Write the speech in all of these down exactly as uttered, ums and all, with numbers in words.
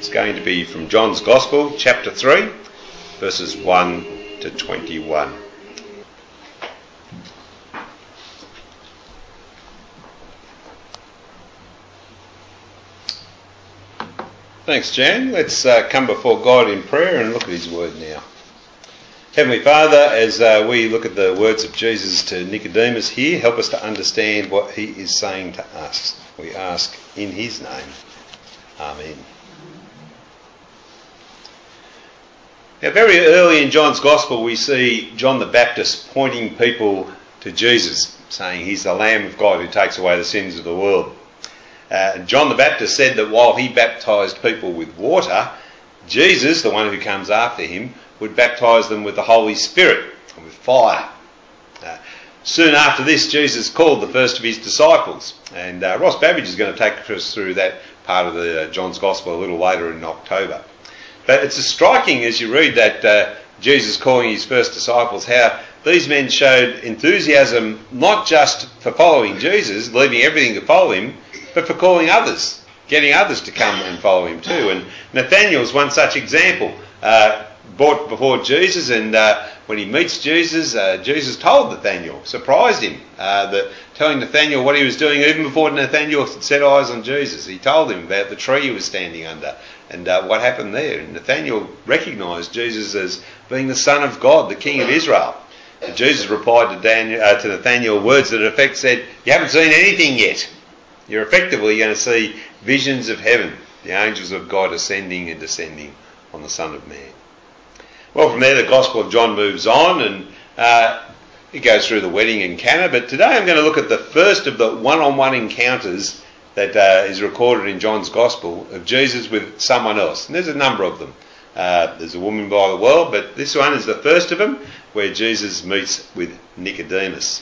It's going to be from John's Gospel, chapter three, verses one to twenty-one. Thanks, Jan. Let's uh, come before God in prayer and look at his word now. Heavenly Father, as uh, we look at the words of Jesus to Nicodemus here, help us to understand what he is saying to us. We ask in his name. Amen. Now, very early in John's Gospel, we see John the Baptist pointing people to Jesus, saying he's the Lamb of God who takes away the sins of the world. Uh, John the Baptist said that while he baptised people with water, Jesus, the one who comes after him, would baptise them with the Holy Spirit and with fire. Uh, soon after this, Jesus called the first of his disciples, and uh, Ross Babbage is going to take us through that part of the uh, John's Gospel a little later in October. But it's striking as you read that uh, Jesus calling his first disciples, how these men showed enthusiasm not just for following Jesus, leaving everything to follow him, but for calling others, getting others to come and follow him too. And Nathanael's one such example. Uh, brought before Jesus, and uh, when he meets Jesus, uh, Jesus told Nathanael, surprised him, uh, that telling Nathanael what he was doing even before Nathanael had set eyes on Jesus. He told him about the tree he was standing under and uh, what happened there. And Nathanael recognised Jesus as being the Son of God, the King of Israel. And Jesus replied to, Daniel, uh, to Nathanael words that in effect said, you haven't seen anything yet. You're effectively going to see visions of heaven, the angels of God ascending and descending on the Son of Man. Well, from there the Gospel of John moves on, and uh, it goes through the wedding in Cana. But today I'm going to look at the first of the one-on-one encounters that uh, is recorded in John's Gospel of Jesus with someone else. And there's a number of them. Uh, there's a woman by the well, but this one is the first of them, where Jesus meets with Nicodemus.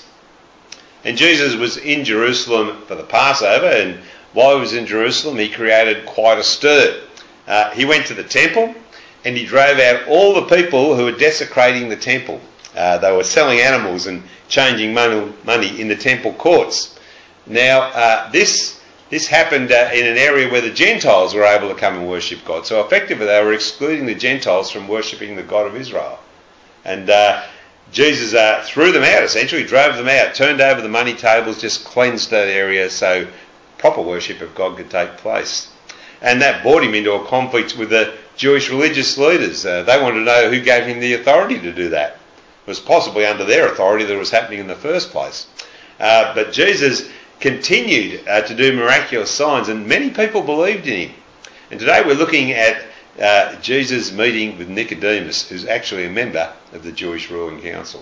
And Jesus was in Jerusalem for the Passover, and while he was in Jerusalem, he created quite a stir. Uh, he went to the temple, and he drove out all the people who were desecrating the temple. Uh, they were selling animals and changing money, money in the temple courts. Now, uh, this this happened uh, in an area where the Gentiles were able to come and worship God. So effectively, they were excluding the Gentiles from worshipping the God of Israel. And uh, Jesus uh, threw them out, essentially, drove them out, turned over the money tables, just cleansed that area so proper worship of God could take place. And that brought him into a conflict with the Jewish religious leaders. Uh, they wanted to know who gave him the authority to do that. It was possibly under their authority that it was happening in the first place. Uh, but Jesus continued uh, to do miraculous signs, and many people believed in him. And today we're looking at uh, Jesus meeting with Nicodemus, who's actually a member of the Jewish ruling council.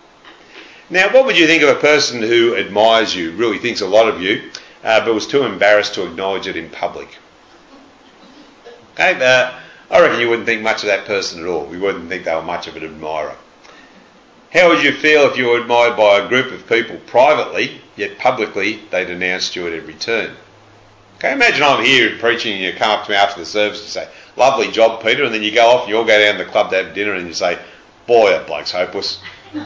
Now, what would you think of a person who admires you, really thinks a lot of you, uh, but was too embarrassed to acknowledge it in public? Okay, uh, I reckon you wouldn't think much of that person at all. You wouldn't think they were much of an admirer. How would you feel if you were admired by a group of people privately, yet publicly they denounced you at every turn? Okay, imagine I'm here preaching and you come up to me after the service and say, lovely job, Peter, and then you go off and you all go down to the club to have dinner and you say, boy, that bloke's hopeless.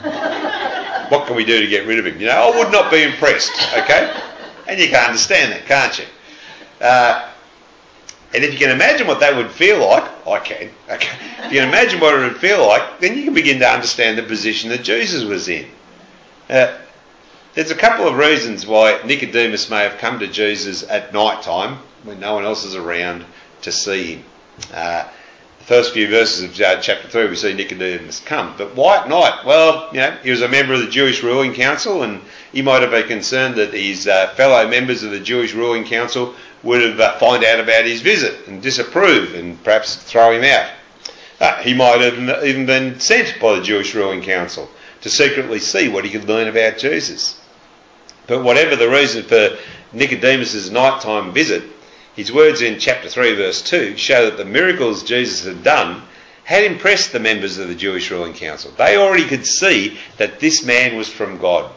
What can we do to get rid of him? You know, I would not be impressed, okay? And you can understand that, can't you? Uh, And if you can imagine what that would feel like, I can, okay. If you can imagine what it would feel like, then you can begin to understand the position that Jesus was in. Uh, there's a couple of reasons why Nicodemus may have come to Jesus at night time, when no one else is around, to see him. Uh, the first few verses of uh, chapter three, we see Nicodemus come. But why at night? Well, you know, he was a member of the Jewish ruling council, and he might have been concerned that his uh, fellow members of the Jewish ruling council would have uh, find out about his visit and disapprove and perhaps throw him out. Uh, he might have even been sent by the Jewish ruling council to secretly see what he could learn about Jesus. But whatever the reason for Nicodemus' nighttime visit, his words in chapter three verse two show that the miracles Jesus had done had impressed the members of the Jewish ruling council. They already could see that this man was from God.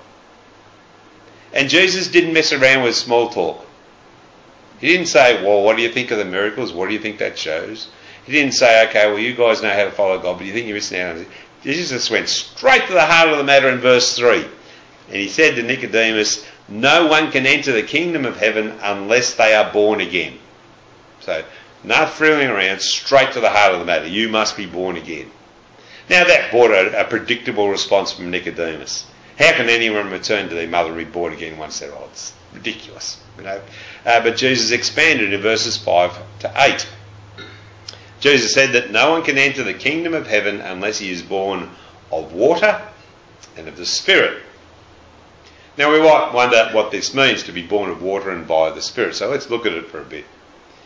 And Jesus didn't mess around with small talk. He didn't say, well, what do you think of the miracles? What do you think that shows? He didn't say, okay, well, you guys know how to follow God, but you think you're missing out on it. Jesus went straight to the heart of the matter in verse three. And he said to Nicodemus, no one can enter the kingdom of heaven unless they are born again. So No fooling around, straight to the heart of the matter. You must be born again. Now that brought a, a predictable response from Nicodemus. How can anyone return to their mother and be born again once they're old? It's ridiculous, you know. Uh, but Jesus expanded in verses five to eight. Jesus said that no one can enter the kingdom of heaven unless he is born of water and of the Spirit. Now we might wonder what this means, to be born of water and by the Spirit. So let's look at it for a bit.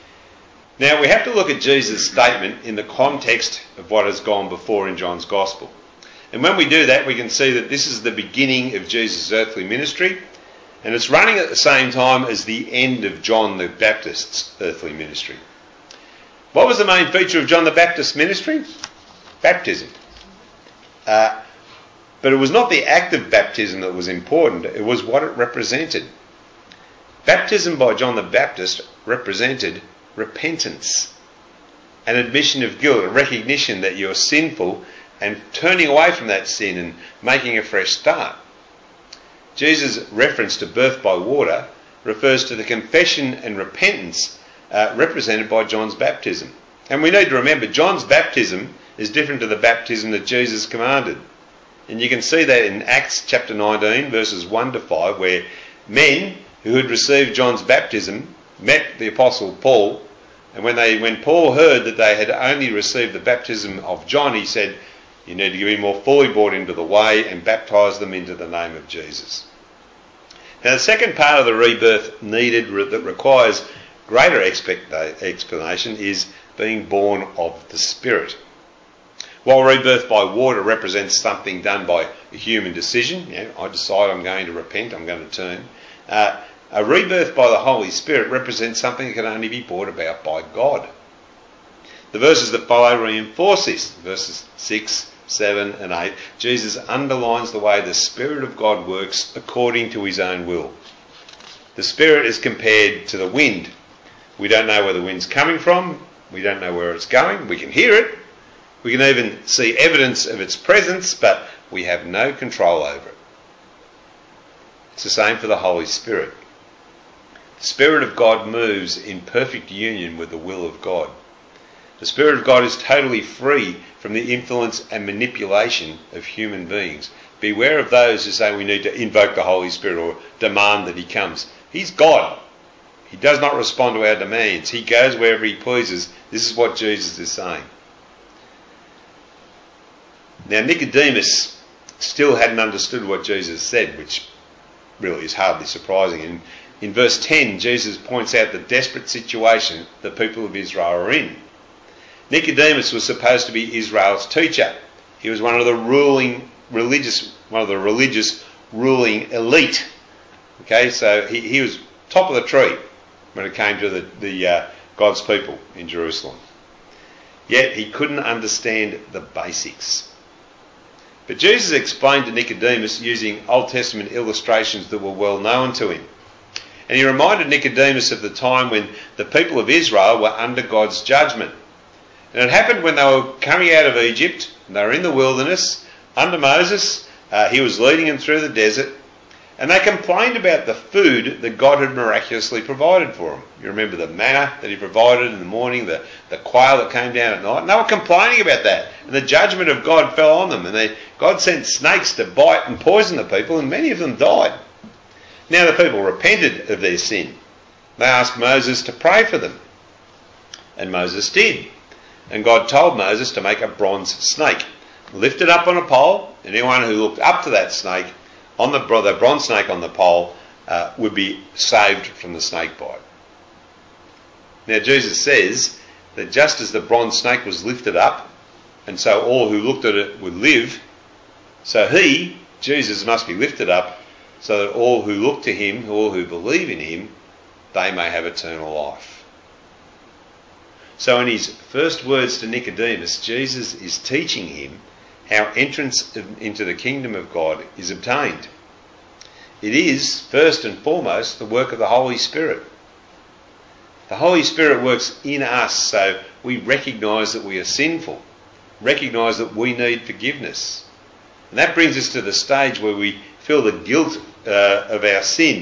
Now we have to look at Jesus' statement in the context of what has gone before in John's Gospel. And when we do that, we can see that this is the beginning of Jesus' earthly ministry, and it's running at the same time as the end of John the Baptist's earthly ministry. What was the main feature of John the Baptist's ministry? Baptism. Uh, but it was not the act of baptism that was important, it was what it represented. Baptism by John the Baptist represented repentance, an admission of guilt, a recognition that you're sinful and turning away from that sin and making a fresh start. Jesus' reference to birth by water refers to the confession and repentance uh, represented by John's baptism. And we need to remember, John's baptism is different to the baptism that Jesus commanded. And you can see that in Acts chapter nineteen, verses one to five, where men who had received John's baptism met the Apostle Paul, and when they, when Paul heard that they had only received the baptism of John, he said, you need to be more fully brought into the way and baptise them into the name of Jesus. Now the second part of the rebirth needed that requires greater explanation is being born of the Spirit. While rebirth by water represents something done by a human decision, you know, I decide I'm going to repent, I'm going to turn, uh, a rebirth by the Holy Spirit represents something that can only be brought about by God. The verses that follow reinforce this. Verses six, seven and eight. Jesus underlines the way the Spirit of God works according to his own will. The Spirit is compared to the wind. We don't know where the wind's coming from. We don't know where it's going. We can hear it. We can even see evidence of its presence, but we have no control over it. It's the same for the Holy Spirit. The Spirit of God moves in perfect union with the will of God. The Spirit of God is totally free from the influence and manipulation of human beings. Beware of those who say we need to invoke the Holy Spirit or demand that he comes. He's God. He does not respond to our demands. He goes wherever he pleases. This is what Jesus is saying. Now Nicodemus still hadn't understood what Jesus said, which really is hardly surprising. And in verse ten, Jesus points out the desperate situation the people of Israel are in. Nicodemus was supposed to be Israel's teacher. He was one of the ruling religious, one of the religious ruling elite. Okay, so he, he was top of the tree when it came to the, the uh, God's people in Jerusalem. Yet he couldn't understand the basics. But Jesus explained to Nicodemus using Old Testament illustrations that were well known to him. And he reminded Nicodemus of the time when the people of Israel were under God's judgment. And it happened when they were coming out of Egypt, and they were in the wilderness under Moses. Uh, he was leading them through the desert, and they complained about the food that God had miraculously provided for them. You remember the manna that he provided in the morning, the, the quail that came down at night, and they were complaining about that. And the judgment of God fell on them, and they, God sent snakes to bite and poison the people, and many of them died. Now the people repented of their sin. They asked Moses to pray for them, and Moses did. And God told Moses to make a bronze snake, lift it up on a pole, and anyone who looked up to that snake, on the, the bronze snake on the pole, uh, would be saved from the snake bite. Now Jesus says that just as the bronze snake was lifted up, and so all who looked at it would live, so he, Jesus, must be lifted up, so that all who look to him, all who believe in him, they may have eternal life. So in his first words to Nicodemus, Jesus is teaching him how entrance into the kingdom of God is obtained. It is, first and foremost, the work of the Holy Spirit. The Holy Spirit works in us so we recognise that we are sinful, recognise that we need forgiveness. And that brings us to the stage where we feel the guilt uh, of our sin,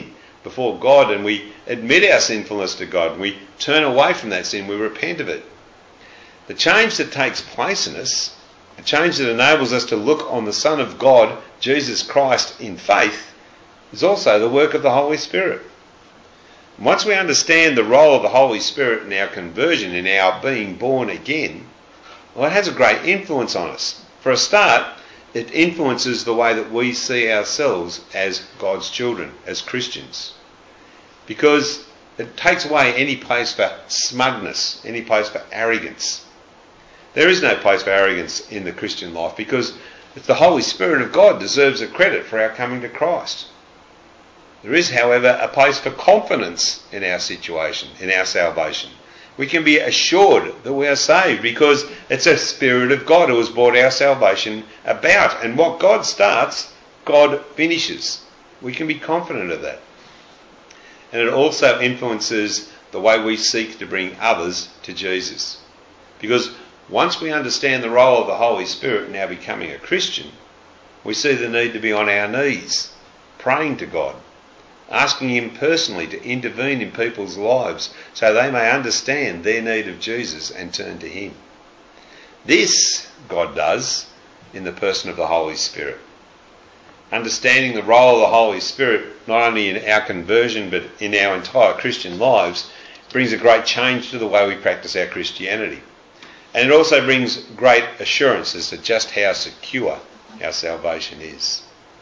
before God and we admit our sinfulness to God and we turn away from that sin, we repent of it. The change that takes place in us, the change that enables us to look on the Son of God, Jesus Christ, in faith, is also the work of the Holy Spirit. Once we understand the role of the Holy Spirit in our conversion, in our being born again, well, it has a great influence on us. For a start, it influences the way that we see ourselves as God's children, as Christians. Because it takes away any place for smugness, any place for arrogance. There is no place for arrogance in the Christian life because the Holy Spirit of God deserves the credit for our coming to Christ. There is, however, a place for confidence in our situation, in our salvation. We can be assured that we are saved because it's the Spirit of God who has brought our salvation about. And what God starts, God finishes. We can be confident of that. And it also influences the way we seek to bring others to Jesus. Because once we understand the role of the Holy Spirit in our becoming a Christian, we see the need to be on our knees, praying to God, asking Him personally to intervene in people's lives so they may understand their need of Jesus and turn to Him. This God does in the person of the Holy Spirit. Understanding the role of the Holy Spirit, not only in our conversion but in our entire Christian lives, brings a great change to the way we practice our Christianity. And it also brings great assurance as to just how secure our salvation is.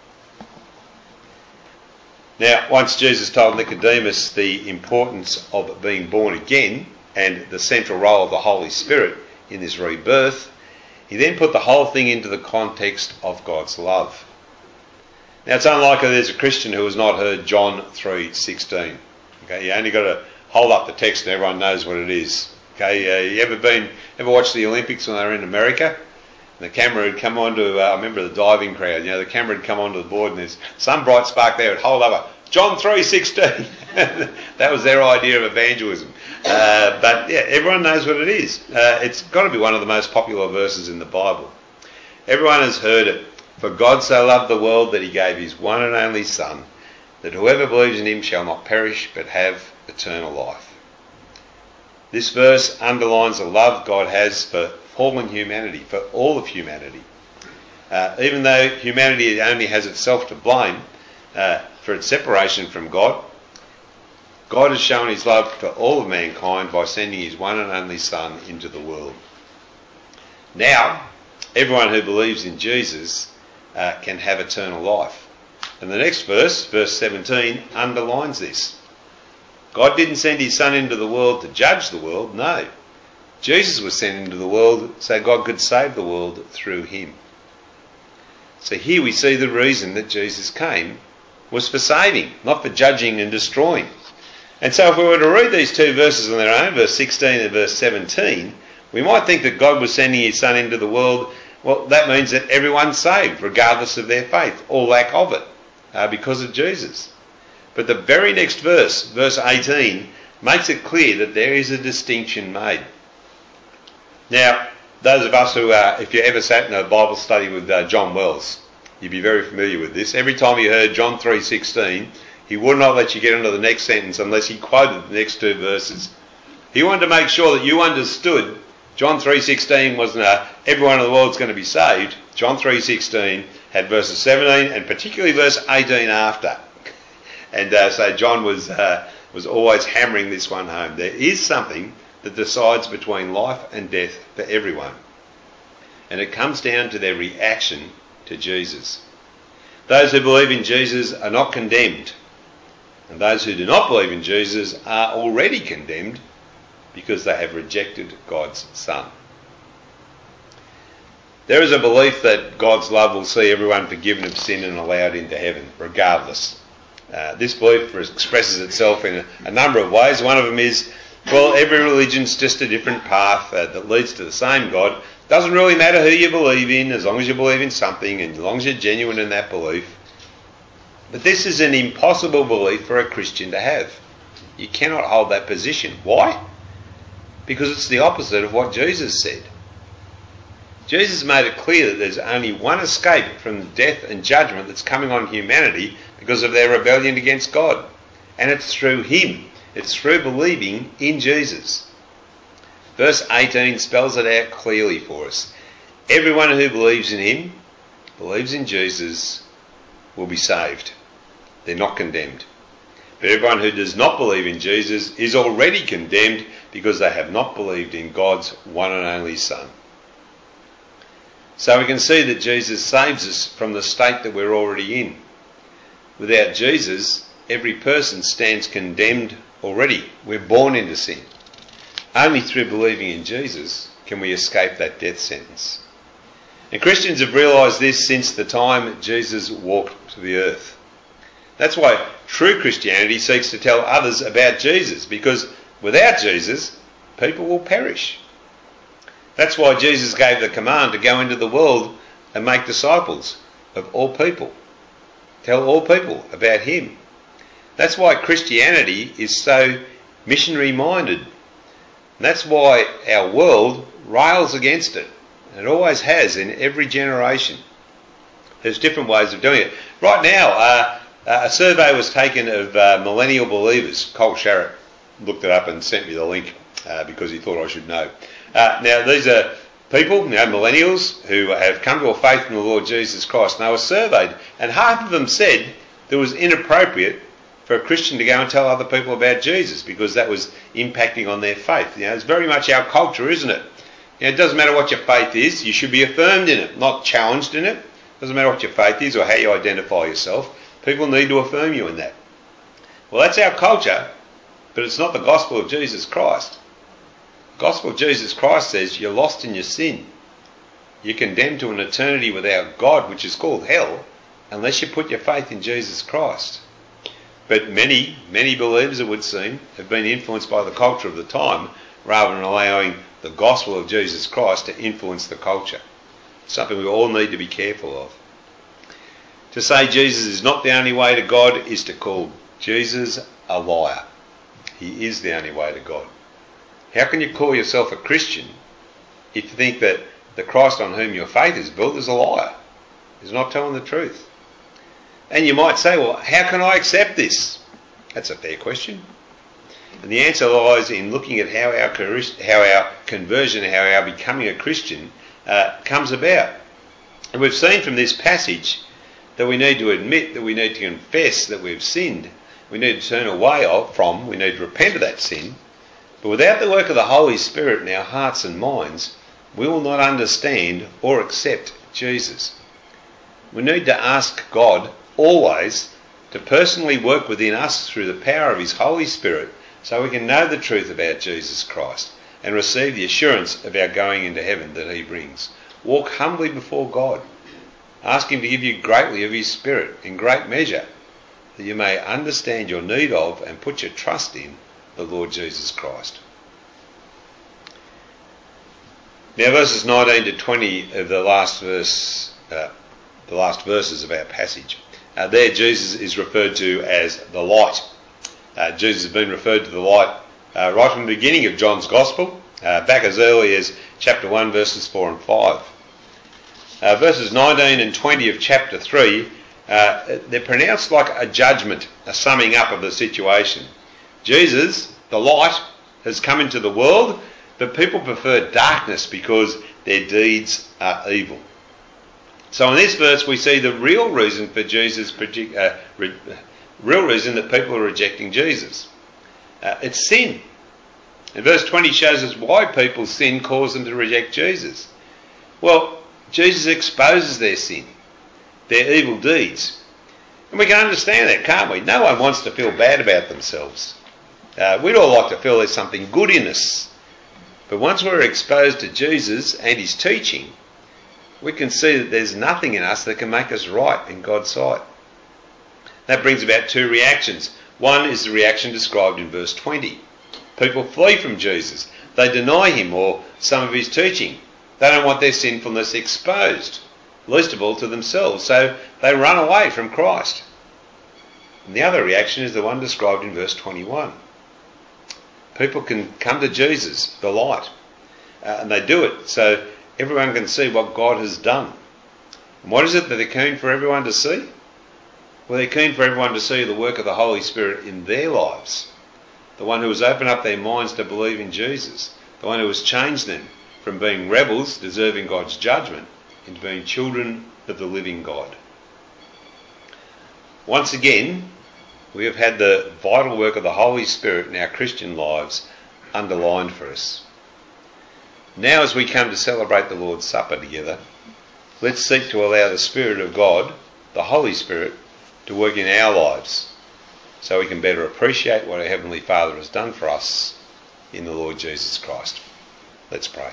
Now, once Jesus told Nicodemus the importance of being born again and the central role of the Holy Spirit in this rebirth, he then put the whole thing into the context of God's love. Now, it's unlikely there's a Christian who has not heard John three sixteen. Okay, you only got to hold up the text and everyone knows what it is. Okay, uh, you ever been, ever watched the Olympics when they were in America? The camera had come onto, uh, I remember the diving crowd, you know, the camera had come onto the board and there's some bright spark there, would hold up a John three sixteen. That was their idea of evangelism. Uh, but yeah, everyone knows what it is. Uh, it's got to be one of the most popular verses in the Bible. Everyone has heard it. For God so loved the world that He gave His one and only Son, that whoever believes in Him shall not perish but have eternal life. This verse underlines the love God has for fallen humanity, for all of humanity. Uh, even though humanity only has itself to blame uh, for its separation from God, God has shown His love for all of mankind by sending His one and only Son into the world. Now, everyone who believes in Jesus uh, can have eternal life. And the next verse, verse seventeen, underlines this. God didn't send His Son into the world to judge the world, no. Jesus was sent into the world so God could save the world through Him. So here we see the reason that Jesus came was for saving, not for judging and destroying. And so if we were to read these two verses on their own, verse sixteen and verse seventeen, we might think that God was sending His Son into the world. Well, that means that everyone's saved, regardless of their faith or lack of it, uh, because of Jesus. But the very next verse, verse eighteen, makes it clear that there is a distinction made. Now, those of us who are, if you ever sat in a Bible study with uh, John Wells, you'd be very familiar with this. Every time you heard John three sixteen, he would not let you get into the next sentence unless he quoted the next two verses. He wanted to make sure that you understood John three sixteen wasn't a, everyone in the world's going to be saved. John three sixteen had verses seventeen and particularly verse eighteen after. And uh, so John was uh, was always hammering this one home. There is something that decides between life and death for everyone. And it comes down to their reaction to Jesus. Those who believe in Jesus are not condemned. And those who do not believe in Jesus are already condemned because they have rejected God's Son. There is a belief that God's love will see everyone forgiven of sin and allowed into heaven, regardless. Uh, this belief expresses itself in a, a number of ways. One of them is, well, every religion's just a different path uh, that leads to the same God. Doesn't really matter who you believe in, as long as you believe in something and as long as you're genuine in that belief. But this is an impossible belief for a Christian to have. You cannot hold that position. Why? Because it's the opposite of what Jesus said. Jesus made it clear that there's only one escape from the death and judgment that's coming on humanity because of their rebellion against God. And it's through him. It's through believing in Jesus. Verse eighteen spells it out clearly for us. Everyone who believes in him, believes in Jesus, will be saved. They're not condemned. But everyone who does not believe in Jesus is already condemned because they have not believed in God's one and only Son. So we can see that Jesus saves us from the state that we're already in. Without Jesus, every person stands condemned already. We're born into sin. Only through believing in Jesus can we escape that death sentence. And Christians have realised this since the time Jesus walked the earth. That's why true Christianity seeks to tell others about Jesus, because without Jesus, people will perish. That's why Jesus gave the command to go into the world and make disciples of all people. Tell all people about him. That's why Christianity is so missionary-minded. And that's why our world rails against it. And it always has in every generation. There's different ways of doing it. Right now, uh, a survey was taken of uh, millennial believers. Cole Sharrett looked it up and sent me the link uh, because he thought I should know. Uh, now, these are people, you know, millennials, who have come to a faith in the Lord Jesus Christ. And they were surveyed, and half of them said that it was inappropriate for a Christian to go and tell other people about Jesus because that was impacting on their faith. You know, it's very much our culture, isn't it? You know, it doesn't matter what your faith is, you should be affirmed in it, not challenged in it. It doesn't matter what your faith is or how you identify yourself. People need to affirm you in that. Well, that's our culture, but it's not the gospel of Jesus Christ. The gospel of Jesus Christ says you're lost in your sin. You're condemned to an eternity without God, which is called hell, unless you put your faith in Jesus Christ. But many, many believers, it would seem, have been influenced by the culture of the time rather than allowing the gospel of Jesus Christ to influence the culture. Something we all need to be careful of. To say Jesus is not the only way to God is to call Jesus a liar. He is the only way to God. How can you call yourself a Christian if you think that the Christ on whom your faith is built is a liar? He's not telling the truth. And you might say, well, how can I accept this? That's a fair question. And the answer lies in looking at how our, how our conversion, how our becoming a Christian uh, comes about. And we've seen from this passage that we need to admit, that we need to confess that we've sinned. We need to turn away from, we need to repent of that sin. But without the work of the Holy Spirit in our hearts and minds, we will not understand or accept Jesus. We need to ask God always to personally work within us through the power of his Holy Spirit so we can know the truth about Jesus Christ and receive the assurance of our going into heaven that he brings. Walk humbly before God. Ask him to give you greatly of his Spirit in great measure, that you may understand your need of and put your trust in the Lord Jesus Christ. Now, verses nineteen to twenty of the last verse, uh, the last verses of our passage. Uh, there, Jesus is referred to as the light. Uh, Jesus has been referred to the light uh, right from the beginning of John's Gospel, uh, back as early as chapter one, verses four and five. Uh, verses nineteen and twenty of chapter three, uh, they're pronounced like a judgment, a summing up of the situation. Jesus, the light, has come into the world, but people prefer darkness because their deeds are evil. So in this verse we see the real reason for Jesus, uh, re- real reason that people are rejecting Jesus. Uh, it's sin. And verse twenty shows us why people's sin caused them to reject Jesus. Well, Jesus exposes their sin, their evil deeds. And we can understand that, can't we? No one wants to feel bad about themselves. Uh, we'd all like to feel there's something good in us. But once we're exposed to Jesus and his teaching, we can see that there's nothing in us that can make us right in God's sight. That brings about two reactions. One is the reaction described in verse twenty. People flee from Jesus. They deny him or some of his teaching. They don't want their sinfulness exposed, least of all to themselves, so they run away from Christ. And the other reaction is the one described in verse twenty-one. People can come to Jesus, the light, uh, and they do it so everyone can see what God has done. And what is it that they're keen for everyone to see? Well, they're keen for everyone to see the work of the Holy Spirit in their lives. The one who has opened up their minds to believe in Jesus. The one who has changed them from being rebels, deserving God's judgment, into being children of the living God. Once again, we have had the vital work of the Holy Spirit in our Christian lives underlined for us. Now, as we come to celebrate the Lord's Supper together, let's seek to allow the Spirit of God, the Holy Spirit, to work in our lives so we can better appreciate what our Heavenly Father has done for us in the Lord Jesus Christ. Let's pray.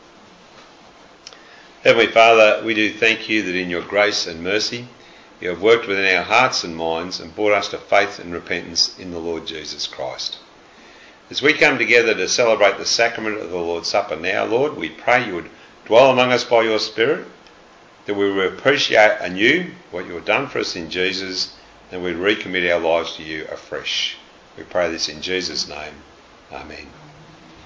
Heavenly Father, we do thank you that in your grace and mercy you have worked within our hearts and minds and brought us to faith and repentance in the Lord Jesus Christ. As we come together to celebrate the sacrament of the Lord's Supper now, Lord, we pray you would dwell among us by your Spirit, that we will appreciate anew what you have done for us in Jesus, and we recommit our lives to you afresh. We pray this in Jesus' name. Amen.